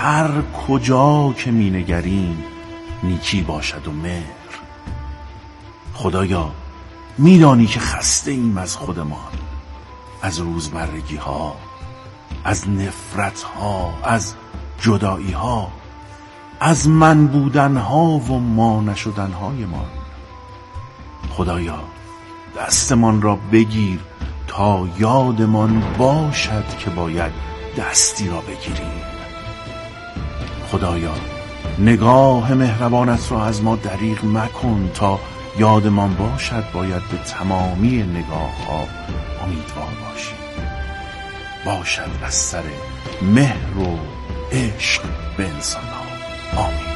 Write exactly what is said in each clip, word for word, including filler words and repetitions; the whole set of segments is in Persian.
هر کجا که می نگریم نیکی باشد و مهر. خدایا میدانی که خسته ایم از خودمان، از روزمرگی ها، از نفرت ها، از جدایی ها، از من بودن ها و ما نشدن های ما. خدایا دستمان را بگیر تا یادمان باشد که باید دستی را بگیریم. خدایا نگاه مهربانت را از ما دریغ مکن تا یادمان باشد باید به تمامی نگاه ها امیدوار باشیم. باشد از سر مهر و عشق به انسان ها. آمین.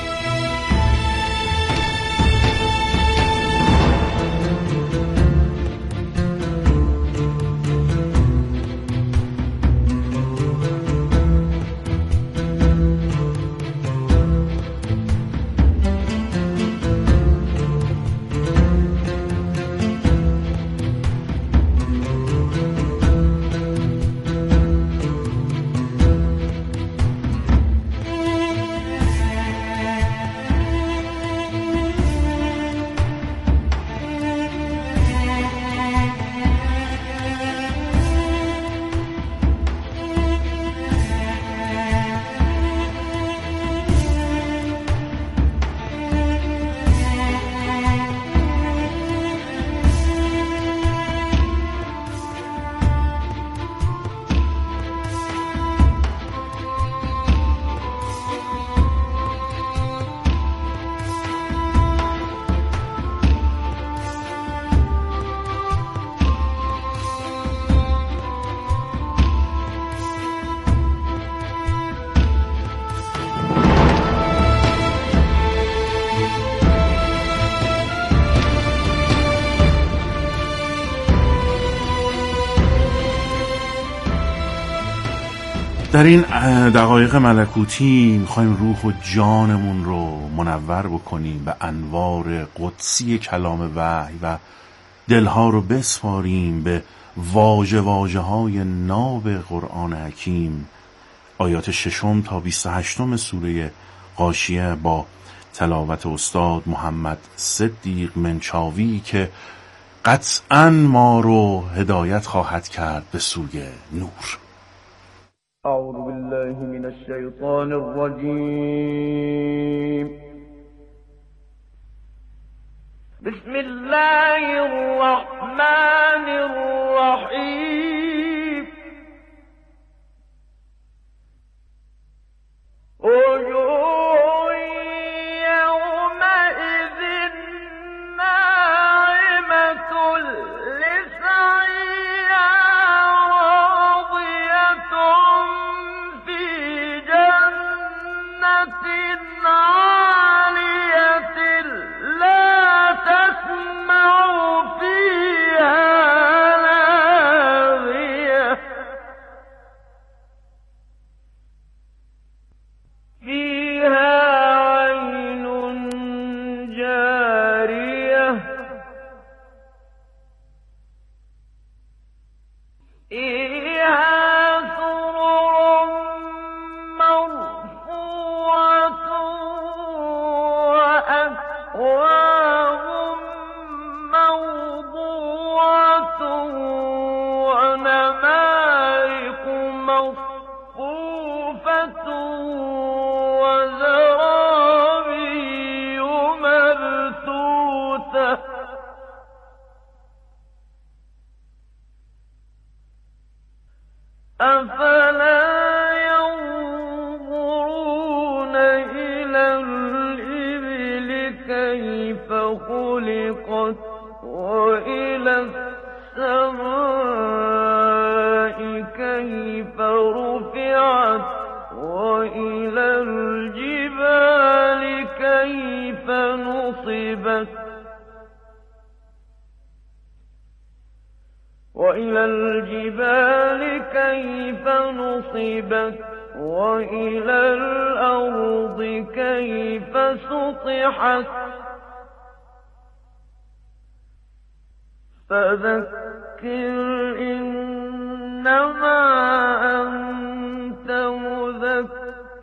در این دقایق ملکوتی میخوایم روح و جانمون رو منور بکنیم به انوار قدسی کلام وحی و دلها رو بسپاریم به واژه واژه های ناب قرآن حکیم. آیات ششم تا بیست و هشتم سوره غاشیه با تلاوت استاد محمد صدیق منچاوی که قطعاً ما رو هدایت خواهد کرد به سوی نور. أعوذ بالله من الشيطان الرجيم. بسم الله الرحمن الرحيم. وجوه يومئذ ناعمة لسعيها راضية في جنة عالية لا تسمع فيها لاغية فيها عين جارية فيها سرر مرفوعة وأكواب موضوعة ونمارق مصفوفة وزرابي مبثوثة أفلا ينظرون إلى الإبل كيف خلقت وإلى السماء كيف رفعت وإلى الجبال كيف نصبت وإلى الجبال كيف نصبت وإلى الأرض كيف سطحت فذكر إنما أنت مذكر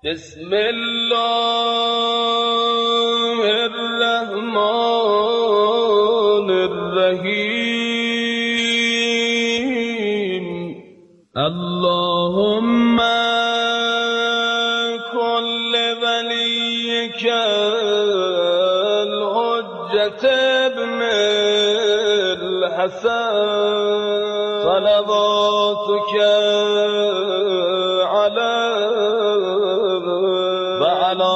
بسم الله الرحمن الرحيم اللهم كل وليك الحجة ابن الحسن صلواتك عليه وعلى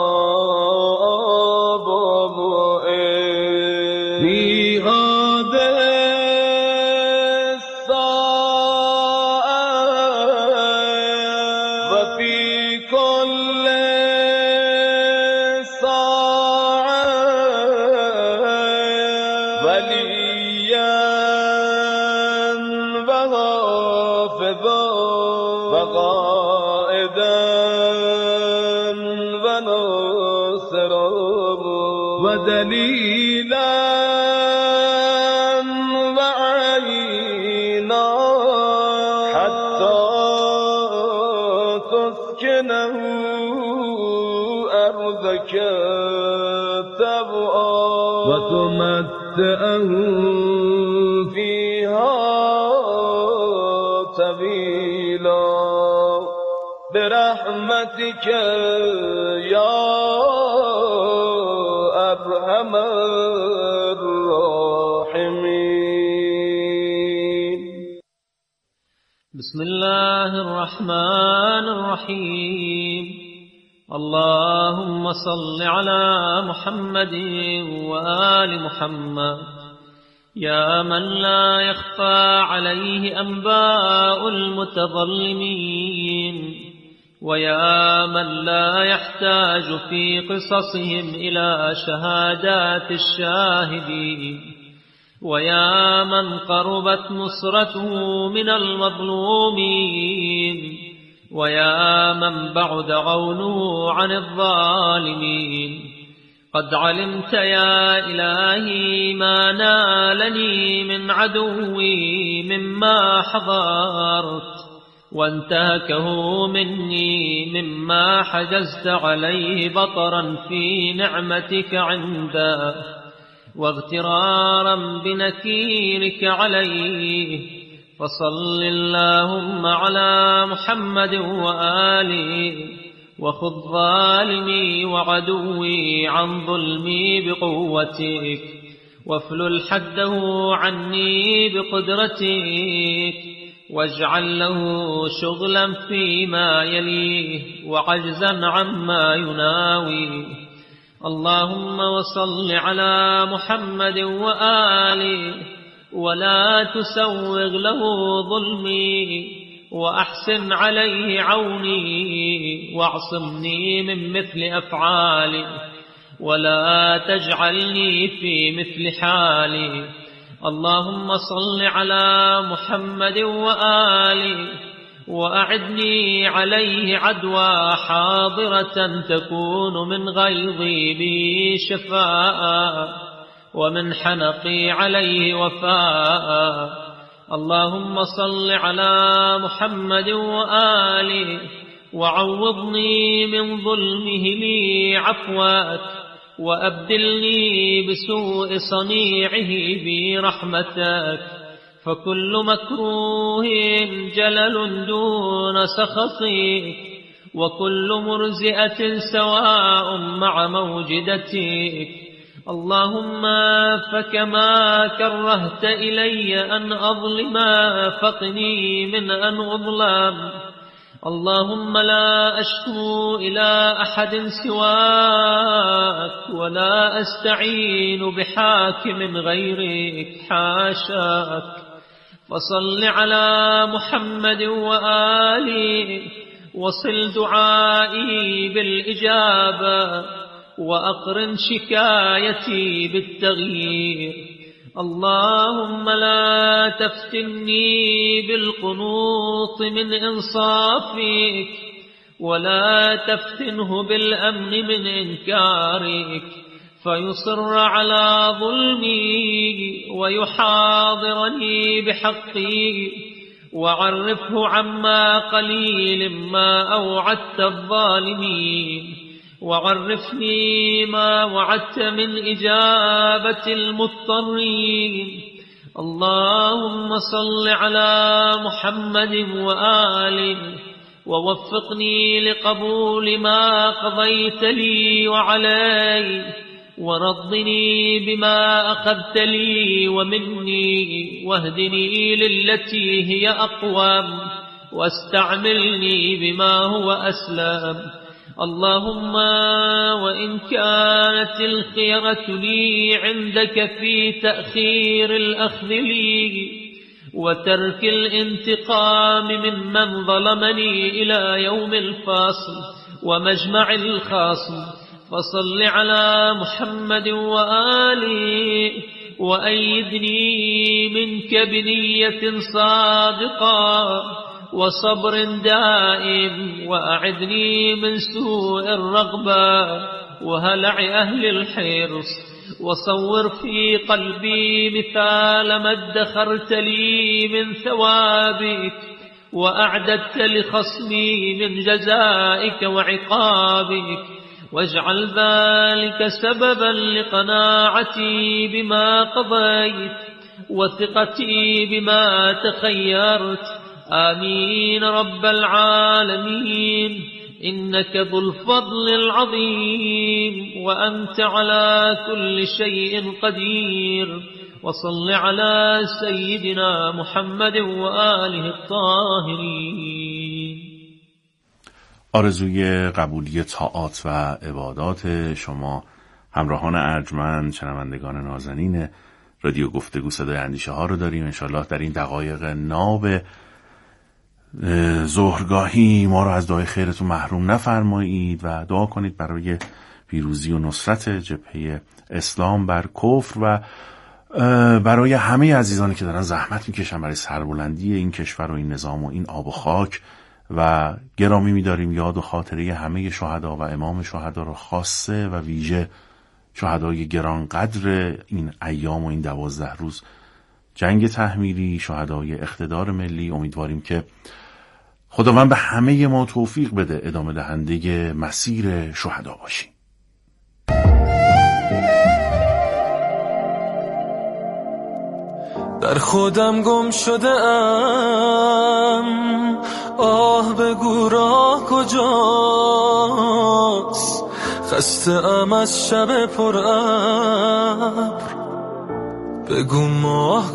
آبائه في هذه الساعة وفي كل ساعة وليا وحافظا وقائدا وناصرا ودليلا وعينا حتى تسكنه أرضك طوعا وتمتعه فيها طويلا برحمتك يا أرحم الراحمين. بسم الله الرحمن الرحيم. اللهم صل على محمد وآل محمد يا من لا يخفى عليه أنباء المتظلمين ويا من لا يحتاج في قصصهم إلى شهادات الشاهدين ويا من قربت نصرته من المظلومين ويا من بعد عونه عن الظالمين قد علمت يا إلهي ما نالني من عدوي مما حضرت وانتهكه مني مما حجزت عليه بطرا في نعمتك عنده واغترارا بنكيرك عليه فصل اللهم على محمد وآله وخذ ظالمي وعدوي عن ظلمي بقوتك وافلل حده عني بقدرتك واجعل له شغلا فيما يليه وعجزا عما يناوي. اللهم وصل على محمد وآله ولا تسوغ له ظلمي وأحسن عليه عوني واعصمني من مثل أفعالي ولا تجعلني في مثل حالي. اللهم صل على محمد وآله وأعدني عليه عدوى حاضرة تكون من غيظي بي شفاء ومن حنقي عليه وفاء. اللهم صل على محمد وآله وعوضني من ظلمه لي عفوك وأبدلني بسوء صنيعه برحمتك فكل مكروه جلل دون سخطك وكل مرزئة سواء مع موجدتك. اللهم فكما كرهت إلي أن أظلم فقني من أن أظلم. اللهم لا أشكو إلى أحد سواك ولا أستعين بحاكم غيرك حاشاك. فصل على محمد وآله وصل دعائي بالإجابة وأقرن شكايتي بالتغيير. اللهم لا تفتني بالقنوط من إنصافك ولا تفتنه بالأمن من إنكارك فيصر على ظلمي ويحاضرني بحقي وعرفه عما قليل ما أوعدت الظالمين وعرفني ما وعدت من إجابة المضطرين. اللهم صل على محمد وآله ووفقني لقبول ما قضيت لي وعلي ورضني بما أخذت لي ومني واهدني للتي هي أقوم واستعملني بما هو أسلم. اللهم وإن كانت الخيرة لي عندك في تأخير الأخذ لي وترك الانتقام ممن ظلمني إلى يوم الفاصل ومجمع الخاصم، فصل على محمد وآله وأيدني منك بنية صادقة وصبر دائم، وأعذني من سوء الرغبة وهلع أهل الحرص، وصور في قلبي مثال ما ادخرت لي من ثوابك وأعددت لخصمي من جزائك وعقابك، واجعل ذلك سببا لقناعتي بما قضيت وثقتي بما تخيرت. آمين رب العالمين، إنك ذو الفضل العظيم وأنت على كل شيء قدير. وصل على سيدنا محمد وآله الطاهرين. آرزوی قبولی طاعات و عبادات شما همراهان ارجمند، شنوندگان نازنین رادیو گفتگو صدای اندیشه ها رو داریم. انشالله در این دقایق ناب ظهرگاهی ما رو از دعای خیرتون محروم نفرمایید و دعا کنید برای پیروزی و نصرت جبهه اسلام بر کفر و برای همه عزیزانی که دارن زحمت میکشن برای سربلندی این کشور و این نظام و این آب و خاک. و گرامی می‌داریم یاد و خاطره همه شهدا و امام شهدا رو، خاصه و ویژه شهدای گرانقدر این ایام و این دوازده روز جنگ تحمیلی، شهدای اقتدار ملی. امیدواریم که خداوند به همه ما توفیق بده ادامه دهنده مسیر شهدا باشیم. در خودم گم شده ام، آه بگو راه کجاست، خسته ام از شب پر ابر، بگو ماه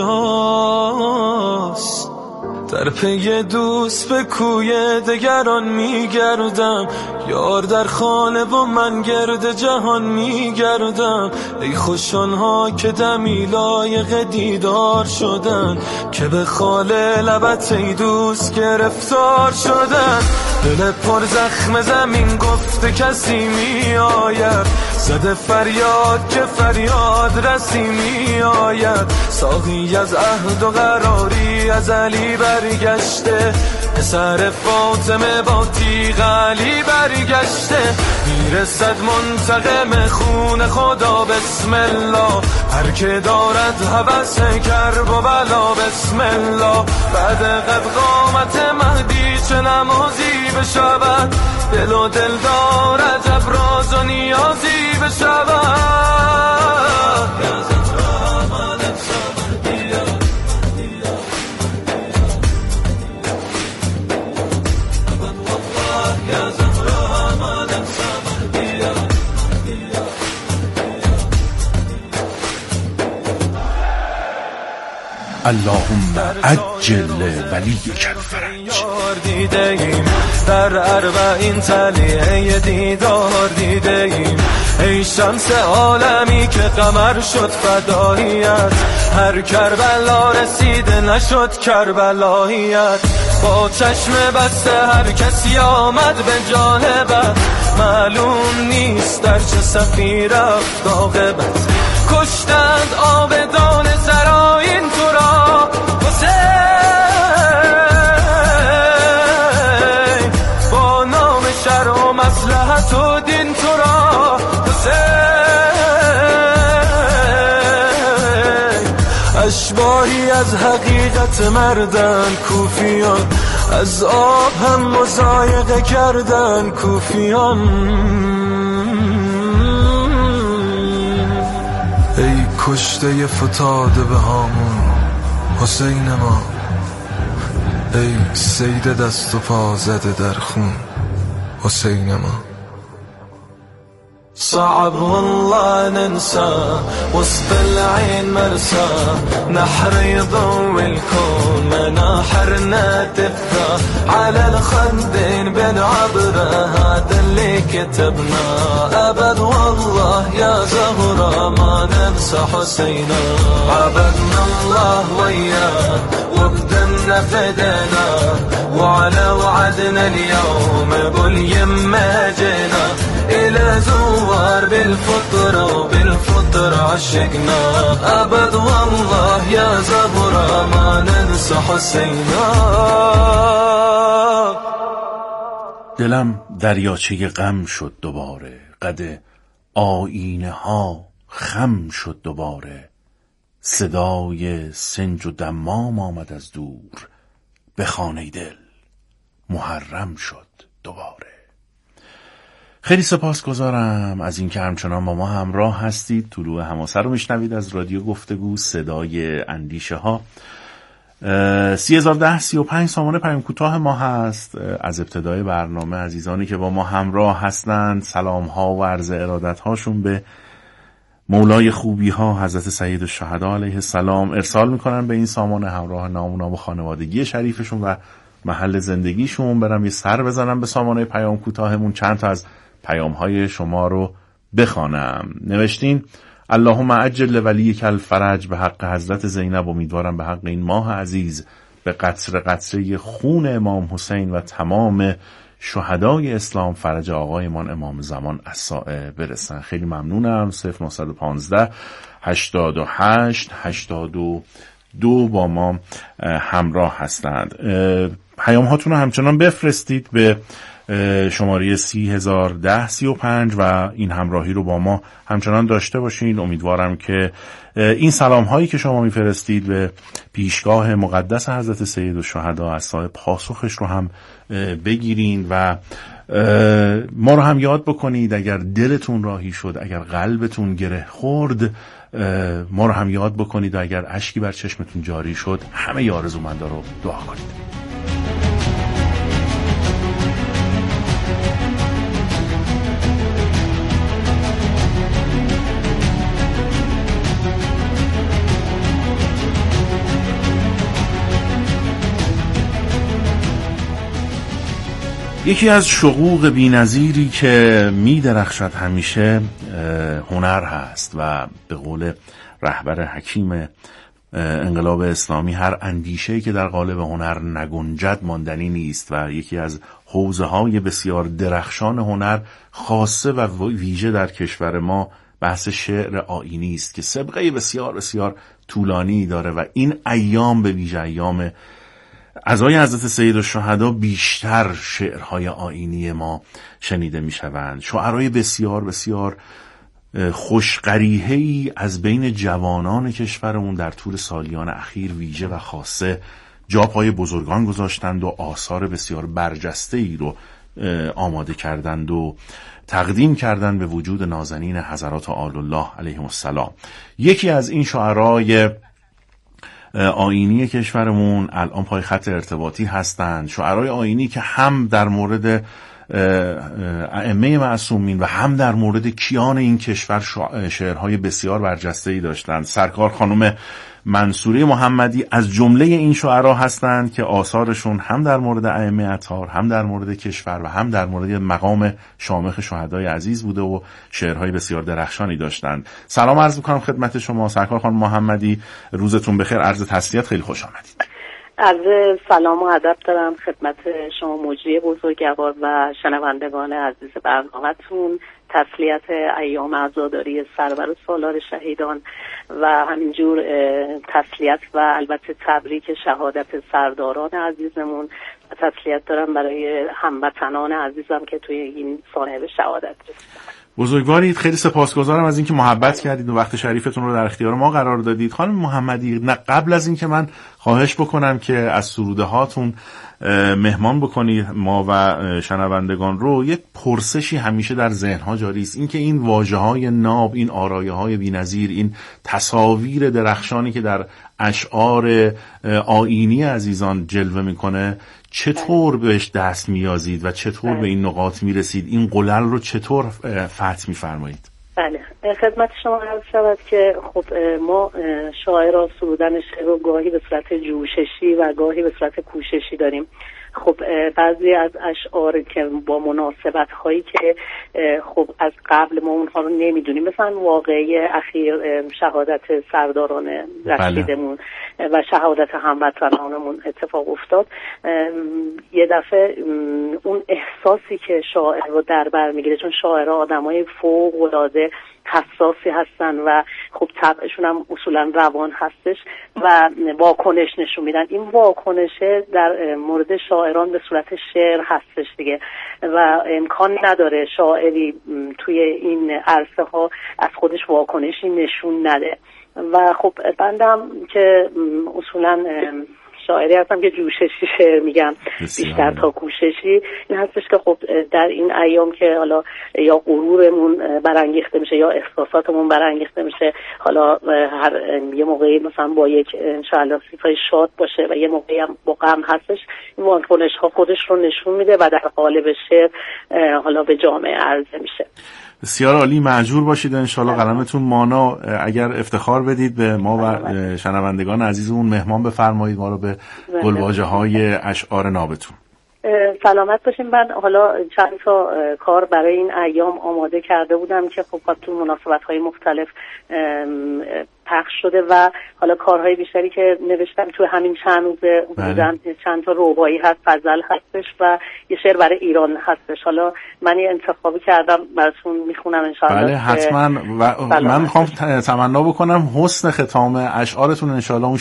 کجاست. در پی دوست به کوی دگران میگردم، یار در خانه و من گرد جهان میگردم. ای خوش آنها که دمی لایق دیدار شدن، که به خال لبت ای دوست گرفتار شدن. دل پر زخم زمین گفته کسی می آید، زده فریاد که فریاد رسی می آید. ساقی از عهد و قراری از علی برگشته، پسر فاطمه با تیغ علی برگشته. میرسد منتقم خون خدا بسم الله، هر که دارد هوس کرب و بلا بسم الله. بعد قد قامت مهدی چه نمازی بشود، دل و دل دارد ابراز و نیازی بشود. اللهم عجل ولیک الفرج. دیدیم در اربعین تلیه دیدار دیدیم، ای شمس عالمی که قمر شد فداییت. هر کربلا رسیده نشد کربلاییت، با چشم بسته هر کسی آمد به جانبت. معلوم نیست در چه صفی رفت عاقبت، کشتند آبدان زراین تو را حسین، با نام شرع و مصلحت و دین تو را حسین. اشباهی از حقیقت مردن کوفیان، از آب هم مضایقه کردن کوفیان. ای کشته فتاده به هامون حسین ما، ای سید دست و پا زده در خون حسین ما. صعب والله ننسى وسط العين مرسى، نحر يضوي الكون مناحرنا تبقى على الخدين بالعبرة، هذا اللي كتبنا أبد والله يا زهرة ما ننسى حسينا. عبدنا الله وياه وبدمنا فدنا، وعلى وعدنا اليوم باليمة جينا، إلى زوار بالفطرة وبالفطرة عشقنا. أبد والله يا زهرة ما ننسى حسينا. دلم دریاچه غم شد دوباره، قد آینه ها خم شد دوباره، صدای سنج و دمام آمد از دور، به خانه دل محرم شد دوباره. خیلی سپاسگزارم از اینکه همچنان با ما همراه هستید. طلوع حماسه رو میشنوید از رادیو گفتگو، صدای اندیشه ها. سی هزار ده سی و پنج سامانه پیام کوتاه ما هست. از ابتدای برنامه عزیزانی که با ما همراه هستند سلام ها و عرض ارادت هاشون به مولای خوبی ها حضرت سید الشهدا علیه السلام ارسال میکنن به این سامانه، همراه نام و نام خانوادگی شریفشون و محل زندگیشون. برم یه سر بزنم به سامانه پیام کوتاهمون، چند تا از پیام های شما رو بخوانم. نوشتین اللهم عجل لولیک الفرج، به حق حضرت زینب امیدوارم به حق این ماه عزیز به قطره قطره خون امام حسین و تمام شهدای اسلام فرج آقایمان امام زمان الساعه برسن. خیلی ممنونم. صفر نه یک پنج هشتاد و هشت هشتاد و دو با ما همراه هستند. پیام هاتون رو همچنان بفرستید به شماره سی هزار ده سی و پنج و این همراهی رو با ما همچنان داشته باشین. امیدوارم که این سلام هایی که شما میفرستید به پیشگاه مقدس حضرت سید الشهدا از صاحب پاسخش رو هم بگیرین و ما رو هم یاد بکنید. اگر دلتون راهی شد، اگر قلبتون گره خورد، ما رو هم یاد بکنید و اگر اشکی بر چشمتون جاری شد همه آرزومندا رو دعا کنید. یکی از شقوق بی‌نظیری که می درخشد همیشه هنر هست و به قول رهبر حکیم انقلاب اسلامی هر اندیشه‌ای که در قالب هنر نگنجد ماندنی نیست و یکی از حوزه‌های بسیار درخشان هنر خاصه و ویژه در کشور ما بحث شعر آیینی است که سابقه بسیار بسیار طولانی داره و این ایام به ویژه ایام عزای حضرت سید الشهدا بیشتر شعرهای آیینی ما شنیده می شوند. شعرهای بسیار بسیار خوشقریحه‌ای از بین جوانان کشورمون در طول سالیان اخیر ویژه و خاصه جا پای بزرگان گذاشتند و آثار بسیار برجسته‌ای رو آماده کردند و تقدیم کردند به وجود نازنین حضرات آل الله علیهم السلام. یکی از این شعرهای آیینی کشورمون الان پای خط ارتباطی هستند، شعرهای آیینی که هم در مورد ائمه معصومین و هم در مورد کیان این کشور شعرهای بسیار برجسته‌ای داشتند. سرکار خانم منصوره محمدی از جمله این شعرا هستند که آثارشون هم در مورد ائمه اطهار، هم در مورد کشور و هم در مورد مقام شامخ شهدای عزیز بوده و شعرهای بسیار درخشانی داشتند. سلام عرض می‌کنم خدمت شما سرکار خانم محمدی، روزتون بخیر، عرض تسلیت، خیلی خوش آمدید. عرض سلام و ادب دارم خدمت شما مجری بزرگوار و شنوندگان عزیز برنامه‌تون. تسلیت ایام عزاداری سرور سالار شهیدان و همینجور تسلیت و البته تبریک شهادت سرداران عزیزمون و تسلیت دارم برای هموطنان عزیزم که توی این سانحه به شهادت رسیدن. بزرگوارید، خیلی سپاسگزارم از اینکه محبت کردید و وقت شریفتون رو در اختیار ما قرار دادید. خانم محمدی، نه قبل از اینکه من خواهش بکنم که از سروده هاتون مهمان بکنید ما و شنوندگان رو، یک پرسشی همیشه در ذهن‌ها جاری است، اینکه این واژه‌های ناب، این آرایه‌های بی‌نظیر، این تصاویر درخشانی که در اشعار آیینی عزیزان جلوه میکنه، چطور بهش دست میازید و چطور به این نقاط میرسید؟ این قلل رو چطور فتح میفرمایید؟ بله، خدمت شما عرض شود که خب ما شاعران سرودن شعر رو گاهی به صورت جوششی و گاهی به صورت کوششی داریم. خب بعضی از اشعار که با مناسبت هایی که خب از قبل ما اونها رو نمیدونیم، مثلا واقعه اخیر شهادت سرداران رشیدمون بله. و شهادت هموطنانمون اتفاق افتاد، یه دفعه اون احساسی که شاعر رو در بر میگیره، چون شاعرها آدمای فوق العاده حساسی هستن و خب طبعشون هم اصولا روان هستش و واکنش نشون میدن. این واکنشه در مورد شاعران به صورت شعر هستش دیگه و امکان نداره شاعری توی این عرصه ها از خودش واکنشی نشون نده. و خب بندم که اصولا شاعری هستم که جوششی شعر میگم بیشتر تا کوششی، این هستش که خب در این ایام که حالا یا غرورمون برانگیخته میشه یا احساساتمون برانگیخته میشه، حالا هر یه موقعی مثلا با یک انشاءالله صفای شاد باشه و یه موقعی هم با غم هستش، این واکنش ها خودش رو نشون میده و در قالب شعر حالا به جامعه عرضه میشه. بسیار عالی، مأجور باشید انشالله قلمتون مانا. اگر افتخار بدید به ما و شنوندگان عزیزمون مهمان بفرمایید ما رو به گلواژه های اشعار نابتون. سلامت باشیم. من حالا چند تا کار برای این ایام آماده کرده بودم که خب تو مناسبت‌های مختلف پخش شده و حالا کارهای بیشتری که نوشتم تو همین چند روز بودن، چند تا رباعی هست، غزل هستش و یه شعر برای ایران هستش. حالا من یه انتخابی کردم براتون میخونم انشاءالله. بله حتما. و من میخوام تمنا بکنم حسن ختام اشعارتون انشاءالله اون